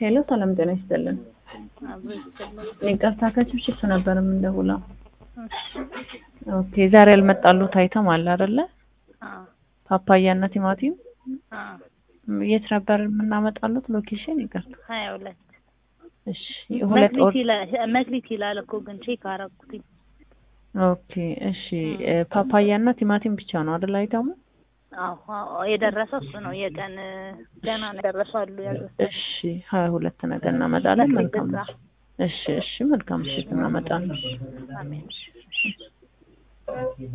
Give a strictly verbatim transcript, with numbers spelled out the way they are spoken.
ሄሎ ሰላም ጤና ይስጥልን። ይቅርታ ከችብችብ ነበር የምንደውለው። ኦኬ ዛሬ ያልመጣሉት አይተም አለ አይደለ? አዎ ፓፓያና ቲማቲም አዎ የት ነበር የምናመጣሉት ሎኬሽን? ይቅርታ ሀያ ሁለት እሺ ሁለት ኦር መክሊት ይላል እኮ ግን ቼክ አደረኩት። ኦኬ እሺ ፓፓያና ቲማቲም ብቻ ነው አይደል አይተሙ? አዎ የደረሰው እሱ ነው። የቀን ገና ነው የደረሰው አሉ ያለው። እሺ ሀያ ሁለት ነገር እናመጣለን። መልካም እሺ እሺ መልካም እሺ እናመጣለን። አሜን።